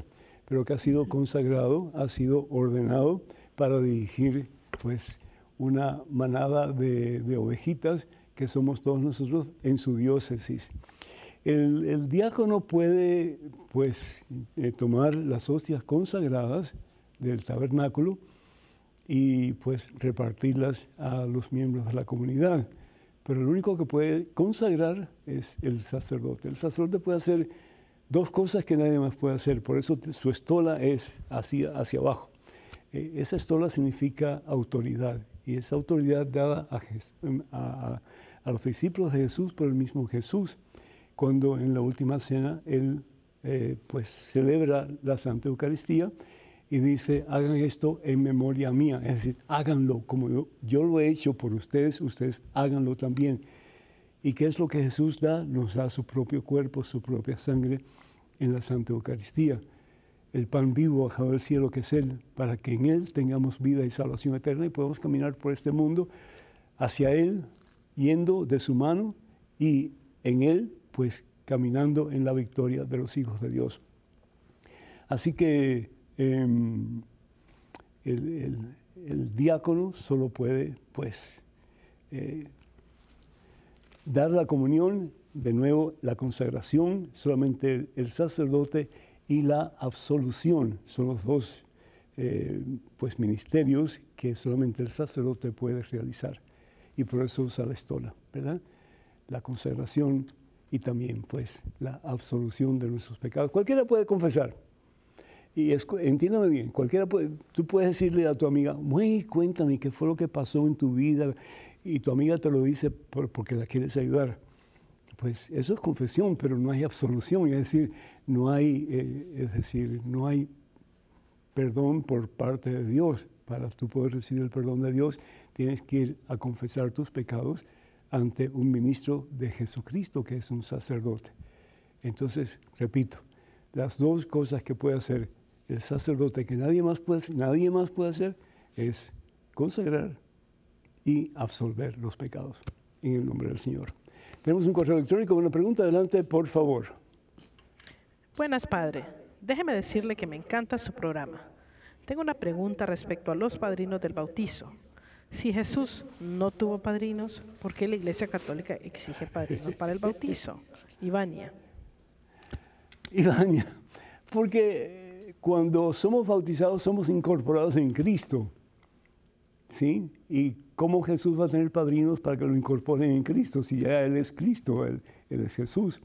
pero que ha sido consagrado, ha sido ordenado para dirigir pues una manada de, de ovejitas que somos todos nosotros en su diócesis. El, el diácono puede pues eh, tomar las hostias consagradas del tabernáculo y pues repartirlas a los miembros de la comunidad. Pero el único que puede consagrar es el sacerdote. El sacerdote puede hacer dos cosas que nadie más puede hacer, por eso su estola es hacia, hacia abajo. Eh, esa estola significa autoridad, y esa autoridad dada a, a, a los discípulos de Jesús por el mismo Jesús, cuando en la última cena él eh, pues celebra la Santa Eucaristía y dice, hagan esto en memoria mía, es decir, háganlo como yo, yo lo he hecho por ustedes, ustedes háganlo también. ¿Y qué es lo que Jesús da? Nos da su propio cuerpo, su propia sangre en la Santa Eucaristía. El pan vivo bajado del cielo que es Él, para que en Él tengamos vida y salvación eterna y podamos caminar por este mundo hacia Él, yendo de su mano y en Él, pues caminando en la victoria de los hijos de Dios. Así que eh, el, el, el diácono solo puede, pues, eh, dar la comunión, de nuevo la consagración, solamente el, el sacerdote y la absolución son los dos eh, pues, ministerios que solamente el sacerdote puede realizar. Y por eso usa la estola, ¿verdad? La consagración y también pues, la absolución de nuestros pecados. Cualquiera puede confesar. Y es, entiéndame bien, cualquiera puede, tú puedes decirle a tu amiga, muy cuéntame qué fue lo que pasó en tu vida, y tu amiga te lo dice por, porque la quieres ayudar. Pues eso es confesión, pero no hay absolución, es decir, no hay, eh, es decir, no hay perdón por parte de Dios. Para tú poder recibir el perdón de Dios, tienes que ir a confesar tus pecados ante un ministro de Jesucristo, que es un sacerdote. Entonces, repito, las dos cosas que puede hacer el sacerdote, que nadie más puede, nadie más puede hacer, es consagrar y absolver los pecados en el nombre del Señor. Tenemos un correo electrónico con una pregunta. Adelante, por favor. Buenas, Padre. Déjeme decirle que me encanta su programa. Tengo una pregunta respecto a los padrinos del bautizo. Si Jesús no tuvo padrinos, ¿por qué la Iglesia Católica exige padrinos para el bautizo? Ivania. Ivania, porque cuando somos bautizados somos incorporados en Cristo, ¿sí? Y ¿cómo Jesús va a tener padrinos para que lo incorporen en Cristo? Si ya Él es Cristo, Él, él es Jesús.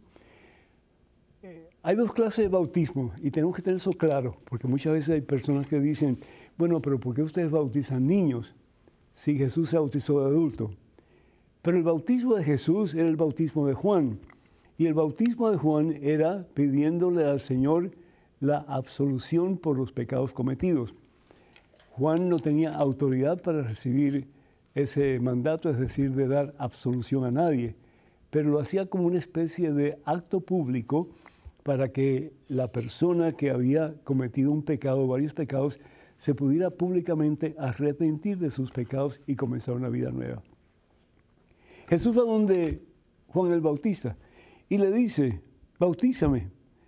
Eh, hay dos clases de bautismo y tenemos que tener eso claro, porque muchas veces hay personas que dicen, bueno, pero ¿por qué ustedes bautizan niños si Jesús se bautizó de adulto? Pero el bautismo de Jesús era el bautismo de Juan, y el bautismo de Juan era pidiéndole al Señor la absolución por los pecados cometidos. Juan no tenía autoridad para recibir ese mandato, es decir, de dar absolución a nadie, pero lo hacía como una especie de acto público para que la persona que había cometido un pecado, varios pecados, se pudiera públicamente arrepentir de sus pecados y comenzar una vida nueva. Jesús va donde Juan el Bautista y le dice, bautízame.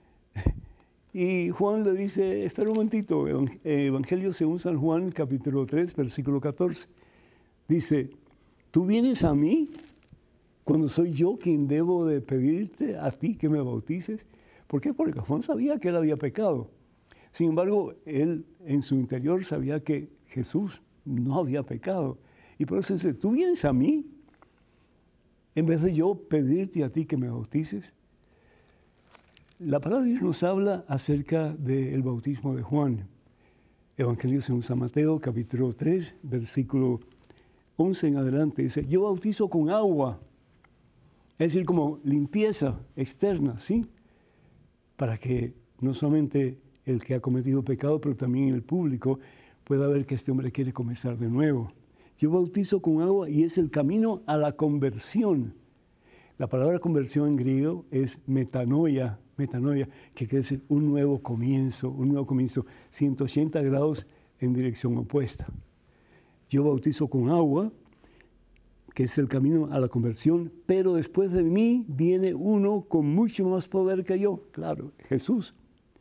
Y Juan le dice, espera un momentito, Evangelio según San Juan, capítulo tres, versículo catorce. Dice, ¿tú vienes a mí cuando soy yo quien debo de pedirte a ti que me bautices? ¿Por qué? Porque Juan sabía que él había pecado. Sin embargo, él en su interior sabía que Jesús no había pecado. Y por eso dice, ¿tú vienes a mí en vez de yo pedirte a ti que me bautices? La palabra de Dios nos habla acerca del bautismo de Juan. Evangelio según San Mateo, capítulo tres, versículo once en adelante. Dice, yo bautizo con agua, es decir, como limpieza externa, ¿sí? Para que no solamente el que ha cometido pecado, pero también el público pueda ver que este hombre quiere comenzar de nuevo. Yo bautizo con agua y es el camino a la conversión. La palabra conversión en griego es metanoia, metanoia, que quiere decir un nuevo comienzo, un nuevo comienzo, ciento ochenta grados en dirección opuesta. Yo bautizo con agua, que es el camino a la conversión, pero después de mí viene uno con mucho más poder que yo, claro, Jesús.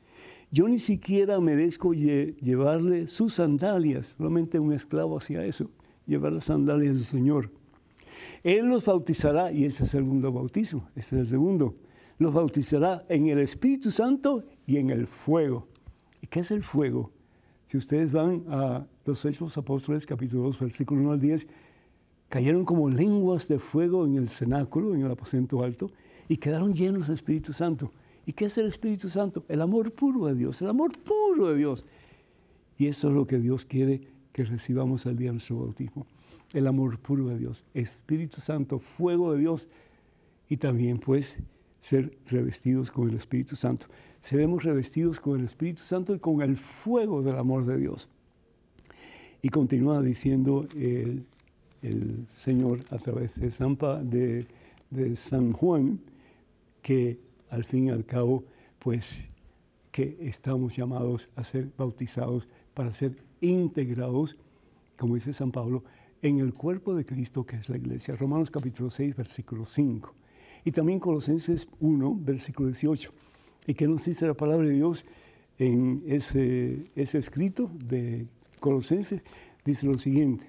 Yo ni siquiera merezco lle- llevarle sus sandalias, solamente un esclavo hacía eso, llevar las sandalias del Señor. Él los bautizará, y ese es el segundo bautismo, ese es el segundo, los bautizará en el Espíritu Santo y en el fuego. ¿Y qué es el fuego? Si ustedes van a los Hechos de los Apóstoles, capítulo dos, versículo uno al diez, cayeron como lenguas de fuego en el cenáculo, en el aposento alto, y quedaron llenos del Espíritu Santo. ¿Y qué es el Espíritu Santo? El amor puro de Dios, el amor puro de Dios. Y eso es lo que Dios quiere que recibamos al día de nuestro bautismo. El amor puro de Dios, Espíritu Santo, fuego de Dios, y también pues ser revestidos con el Espíritu Santo. Seremos revestidos con el Espíritu Santo y con el fuego del amor de Dios. Y continúa diciendo el, el Señor a través de San, pa, de, de San Juan, que al fin y al cabo, pues, que estamos llamados a ser bautizados para ser integrados, como dice San Pablo, en el cuerpo de Cristo, que es la iglesia. Romanos capítulo seis, versículo cinco. Y también Colosenses uno, versículo dieciocho. ¿Y qué nos dice la palabra de Dios en ese, ese escrito de Colosenses? Dice lo siguiente.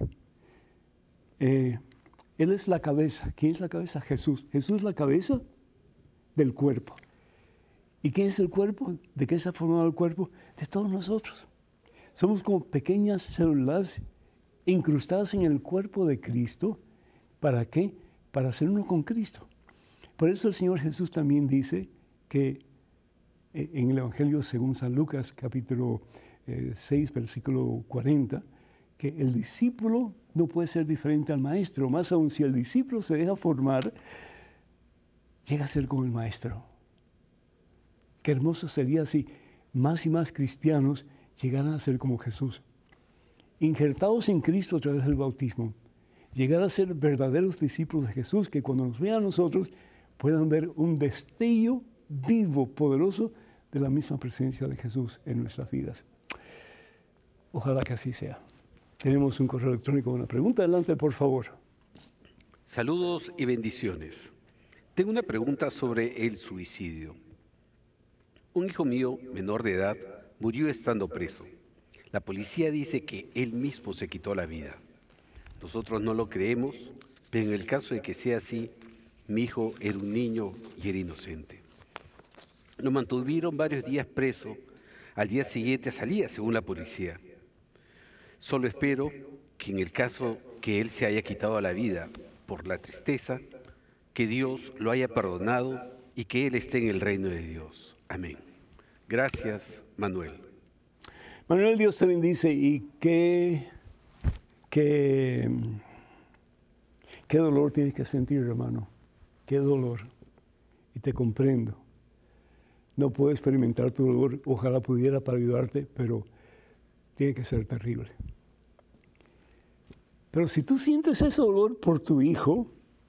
Eh, Él es la cabeza. ¿Quién es la cabeza? Jesús. Jesús es la cabeza del cuerpo. ¿Y quién es el cuerpo? ¿De qué está formado el cuerpo? De todos nosotros. Somos como pequeñas células incrustadas en el cuerpo de Cristo. ¿Para qué? Para ser uno con Cristo. Por eso el Señor Jesús también dice que en el Evangelio según San Lucas, capítulo eh, seis, versículo cuarenta, que el discípulo no puede ser diferente al maestro. Más aún, si el discípulo se deja formar, llega a ser como el maestro. Qué hermoso sería si más y más cristianos llegaran a ser como Jesús. Injertados en Cristo a través del bautismo, llegar a ser verdaderos discípulos de Jesús, que cuando nos vean a nosotros puedan ver un destello vivo, poderoso de la misma presencia de Jesús en nuestras vidas. Ojalá que así sea. Tenemos un correo electrónico con una pregunta. Adelante, por favor. Saludos y bendiciones. Tengo una pregunta sobre el suicidio. Un hijo mío, menor de edad, murió estando preso. La policía dice que él mismo se quitó la vida. Nosotros no lo creemos, pero en el caso de que sea así, mi hijo era un niño y era inocente. Lo mantuvieron varios días preso. Al día siguiente salía, según la policía. Solo espero que en el caso que él se haya quitado la vida por la tristeza, que Dios lo haya perdonado y que él esté en el reino de Dios. Amén. Gracias, Manuel. Manuel, Dios te bendice. Y qué, qué, qué dolor tienes que sentir, hermano. Qué dolor. Y te comprendo. No puedo experimentar tu dolor. Ojalá pudiera para ayudarte, pero tiene que ser terrible. Pero si tú sientes ese dolor por tu hijo,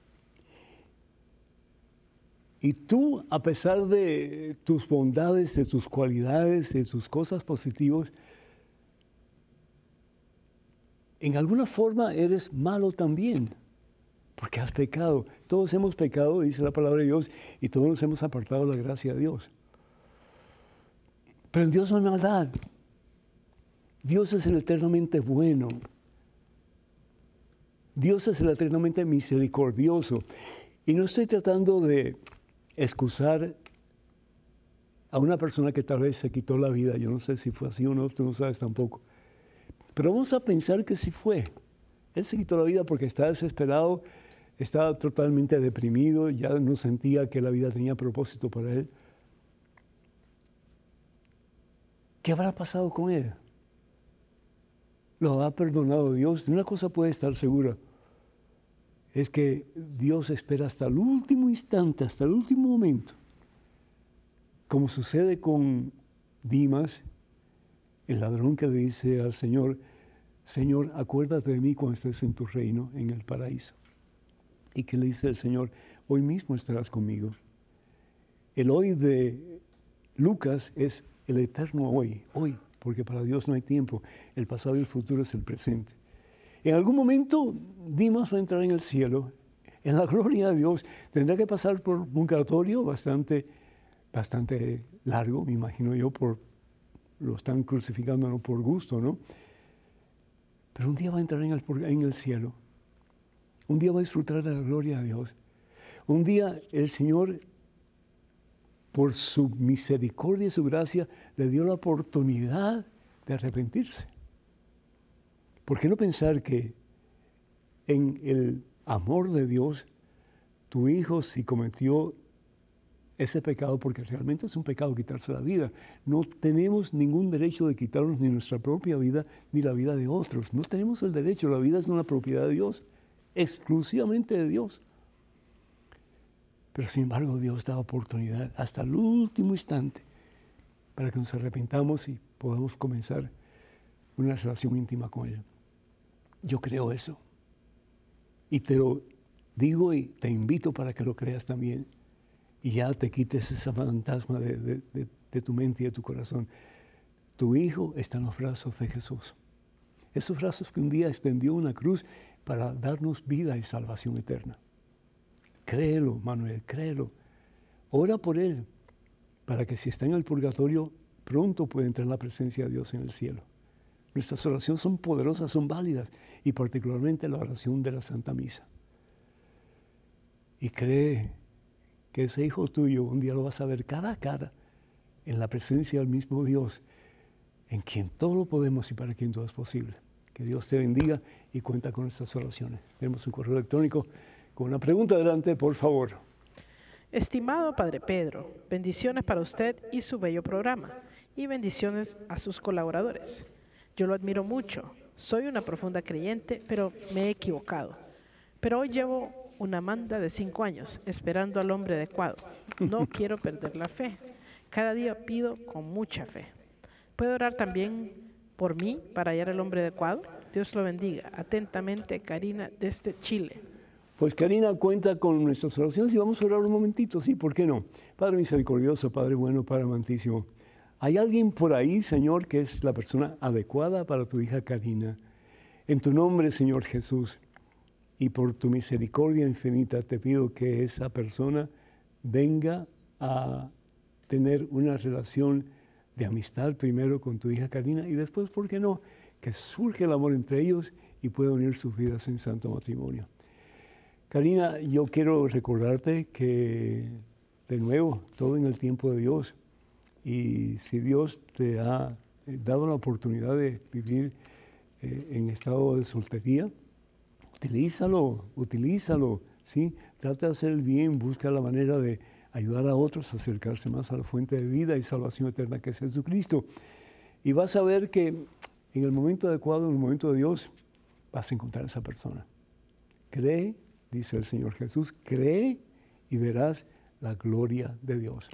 y tú, a pesar de tus bondades, de tus cualidades, de tus cosas positivas, en alguna forma eres malo también, porque has pecado. Todos hemos pecado, dice la palabra de Dios, y todos nos hemos apartado de la gracia de Dios. Pero en Dios no hay maldad. Dios es el eternamente bueno. Dios es el eternamente misericordioso. Y no estoy tratando de excusar a una persona que tal vez se quitó la vida. Yo no sé si fue así o no, tú no sabes tampoco. Pero vamos a pensar que sí fue. Él se quitó la vida porque estaba desesperado, estaba totalmente deprimido, ya no sentía que la vida tenía propósito para él. ¿Qué habrá pasado con él? Lo ha perdonado Dios. De una cosa puede estar segura, es que Dios espera hasta el último instante, hasta el último momento. Como sucede con Dimas, el ladrón que le dice al Señor, Señor, acuérdate de mí cuando estés en tu reino, en el paraíso. Y que le dice el Señor, hoy mismo estarás conmigo. El hoy de Lucas es el eterno hoy, hoy, porque para Dios no hay tiempo. El pasado y el futuro es el presente. En algún momento Dimas va a entrar en el cielo, en la gloria de Dios. Tendrá que pasar por un purgatorio bastante, bastante largo, me imagino yo, por lo están crucificando no por gusto, ¿no? Pero un día va a entrar en el, en el cielo. Un día va a disfrutar de la gloria de Dios. Un día el Señor, por su misericordia y su gracia, le dio la oportunidad de arrepentirse. ¿Por qué no pensar que en el amor de Dios, tu hijo, si cometió ese pecado, porque realmente es un pecado quitarse la vida, no tenemos ningún derecho de quitarnos ni nuestra propia vida ni la vida de otros. No tenemos el derecho, la vida es una propiedad de Dios, exclusivamente de Dios. Pero sin embargo Dios da oportunidad hasta el último instante para que nos arrepintamos y podamos comenzar una relación íntima con Él. Yo creo eso. Y te lo digo y te invito para que lo creas también. Y ya te quites ese fantasma de, de, de, de tu mente y de tu corazón. Tu hijo está en los brazos de Jesús. Esos brazos que un día extendió una cruz para darnos vida y salvación eterna. Créelo, Manuel, créelo. Ora por él, para que si está en el purgatorio, pronto pueda entrar en la presencia de Dios en el cielo. Nuestras oraciones son poderosas, son válidas, y particularmente la oración de la Santa Misa. Y cree que ese hijo tuyo un día lo vas a ver cara a cara en la presencia del mismo Dios, en quien todo lo podemos y para quien todo es posible. Que Dios te bendiga y cuenta con nuestras oraciones. Tenemos un correo electrónico con una pregunta. Adelante, por favor. Estimado Padre Pedro, bendiciones para usted y su bello programa, y bendiciones a sus colaboradores. Yo lo admiro mucho. Soy una profunda creyente, pero me he equivocado. Pero hoy llevo una manda de cinco años, esperando al hombre adecuado. No quiero perder la fe. Cada día pido con mucha fe. ¿Puedo orar también por mí para hallar el hombre adecuado? Dios lo bendiga. Atentamente, Karina, desde Chile. Pues Karina, cuenta con nuestras oraciones y vamos a orar un momentito, sí, ¿por qué no? Padre misericordioso, Padre bueno, Padre amantísimo. ¿Hay alguien por ahí, Señor, que es la persona adecuada para tu hija Karina? En tu nombre, Señor Jesús, y por tu misericordia infinita, te pido que esa persona venga a tener una relación de amistad primero con tu hija Karina y después, ¿por qué no?, que surge el amor entre ellos y pueda unir sus vidas en santo matrimonio. Karina, yo quiero recordarte que, de nuevo, todo en el tiempo de Dios. Y si Dios te ha dado la oportunidad de vivir eh, en estado de soltería, utilízalo, utilízalo, ¿sí? Trata de hacer el bien, busca la manera de ayudar a otros a acercarse más a la fuente de vida y salvación eterna que es Jesucristo. Y vas a ver que en el momento adecuado, en el momento de Dios, vas a encontrar a esa persona. Cree, dice el Señor Jesús, cree y verás la gloria de Dios.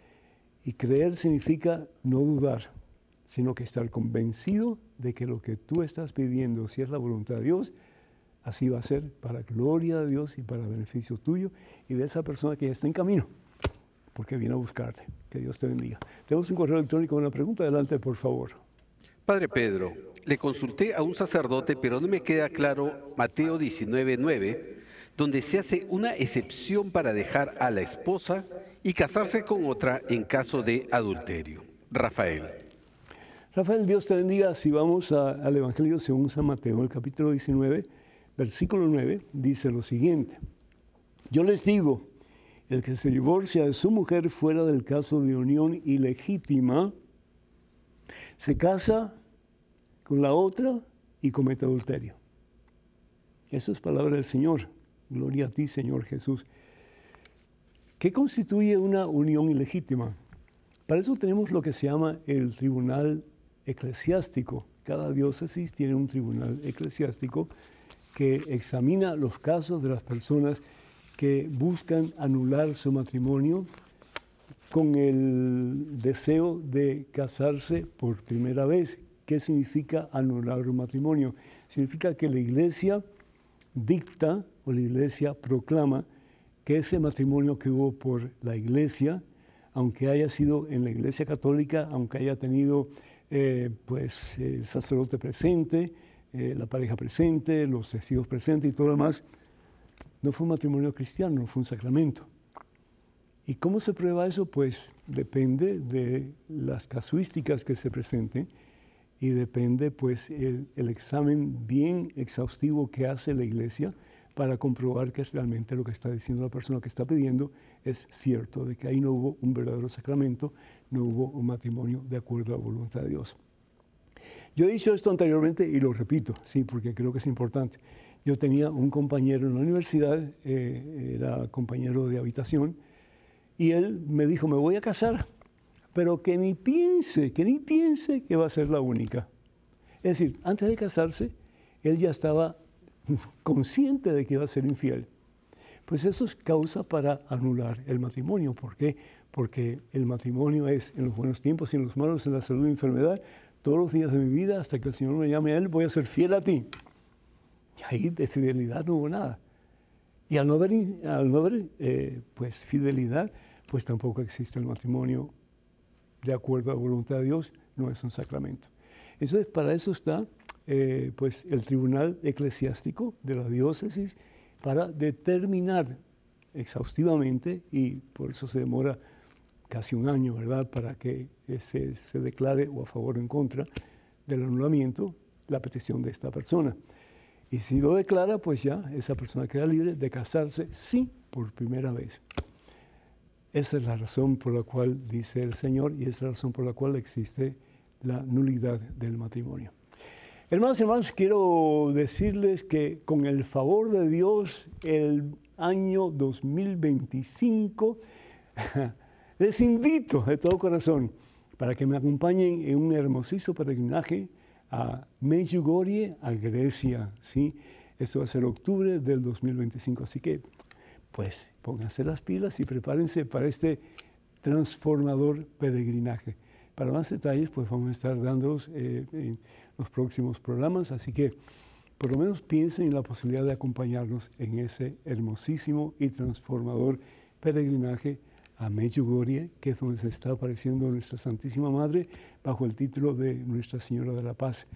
Y creer significa no dudar, sino que estar convencido de que lo que tú estás pidiendo, si es la voluntad de Dios, así va a ser para gloria de Dios y para beneficio tuyo y de esa persona que ya está en camino, porque viene a buscarte. Que Dios te bendiga. Tenemos un correo electrónico con una pregunta. Adelante, por favor. Padre Pedro, le consulté a un sacerdote, pero no me queda claro Mateo diecinueve nueve, donde se hace una excepción para dejar a la esposa y casarse con otra en caso de adulterio. Rafael. Rafael, Dios te bendiga. Si vamos a, al Evangelio según San Mateo, el capítulo diecinueve, versículo nueve, dice lo siguiente. Yo les digo, el que se divorcia de su mujer fuera del caso de unión ilegítima, se casa con la otra y comete adulterio. Eso es palabra del Señor. Gloria a ti, Señor Jesús. ¿Qué constituye una unión ilegítima? Para eso tenemos lo que se llama el tribunal eclesiástico. Cada diócesis tiene un tribunal eclesiástico que examina los casos de las personas que buscan anular su matrimonio con el deseo de casarse por primera vez. ¿Qué significa anular un matrimonio? Significa que la Iglesia dicta o la Iglesia proclama que ese matrimonio que hubo por la Iglesia, aunque haya sido en la Iglesia Católica, aunque haya tenido eh, pues, el sacerdote presente, eh, la pareja presente, los testigos presentes y todo lo demás, no fue un matrimonio cristiano, no fue un sacramento. ¿Y cómo se prueba eso? Pues depende de las casuísticas que se presenten y depende pues el, el examen bien exhaustivo que hace la iglesia para comprobar que realmente lo que está diciendo la persona que está pidiendo es cierto, de que ahí no hubo un verdadero sacramento, no hubo un matrimonio de acuerdo a la voluntad de Dios. Yo he dicho esto anteriormente y lo repito, sí, porque creo que es importante. Yo tenía un compañero en la universidad, eh, era compañero de habitación, y él me dijo, me voy a casar, pero que ni piense, que ni piense que va a ser la única. Es decir, antes de casarse, él ya estaba consciente de que iba a ser infiel. Pues eso es causa para anular el matrimonio. ¿Por qué? Porque el matrimonio es en los buenos tiempos y en los malos, en la salud y enfermedad, todos los días de mi vida, hasta que el Señor me llame a Él, voy a ser fiel a ti. Y ahí de fidelidad no hubo nada. Y al no haber, al no haber eh, pues, fidelidad, pues tampoco existe el matrimonio de acuerdo a la voluntad de Dios, no es un sacramento. Entonces, para eso está eh, pues, el tribunal eclesiástico de la diócesis para determinar exhaustivamente, y por eso se demora casi un año, ¿verdad?, para que se, se declare o a favor o en contra del anulamiento la petición de esta persona. Y si lo declara, pues ya esa persona queda libre de casarse, sí, por primera vez. Esa es la razón por la cual dice el Señor y esa es la razón por la cual existe la nulidad del matrimonio. Hermanos y hermanos, quiero decirles que con el favor de Dios, el año dos mil veinticinco, les invito de todo corazón para que me acompañen en un hermosísimo peregrinaje a Medjugorje, a Grecia, ¿sí? Esto va a ser octubre del dos mil veinticinco, así que pues pónganse las pilas y prepárense para este transformador peregrinaje. Para más detalles, pues vamos a estar dándolos eh, en los próximos programas, así que por lo menos piensen en la posibilidad de acompañarnos en ese hermosísimo y transformador peregrinaje a Medjugorje, que es donde se está apareciendo nuestra Santísima Madre bajo el título de Nuestra Señora de la Paz,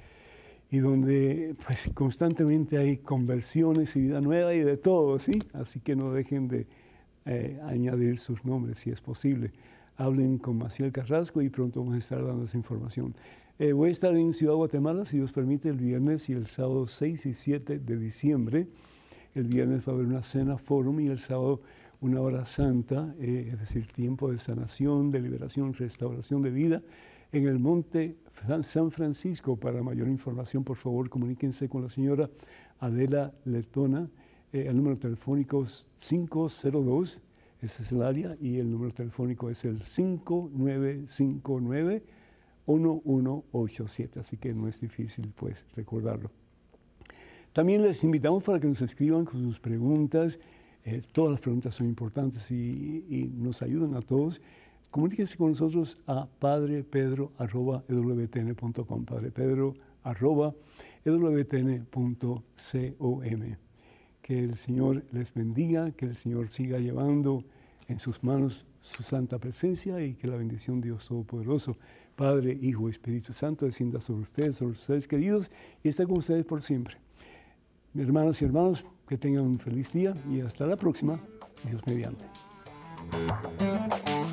y donde pues constantemente hay conversiones y vida nueva y de todo, ¿sí? Así que no dejen de eh, añadir sus nombres si es posible. Hablen con Maciel Carrasco y pronto vamos a estar dando esa información. Eh, voy a estar en Ciudad Guatemala, si Dios permite, el viernes y el sábado seis y siete de diciembre. El viernes va a haber una cena fórum y el sábado una hora santa, eh, es decir, tiempo de sanación, de liberación, restauración de vida, en el Monte San Francisco. Para mayor información, por favor, comuníquense con la señora Adela Letona. Eh, el número telefónico es cinco cero dos, ese es el área, y el número telefónico es el cinco nueve cinco nueve, uno uno ocho siete, así que no es difícil, pues, recordarlo. También les invitamos para que nos escriban con sus preguntas. Eh, todas las preguntas son importantes y, y nos ayudan a todos. Comuníquense con nosotros a padrepedro arroba e w t n punto com, padrepedro arroba e w t n punto com. Que el Señor les bendiga, que el Señor siga llevando en sus manos su santa presencia y que la bendición de Dios Todopoderoso, Padre, Hijo y Espíritu Santo, descienda sobre ustedes, sobre sus seres queridos y esté con ustedes por siempre. Hermanos y hermanos, que tengan un feliz día y hasta la próxima, Dios mediante.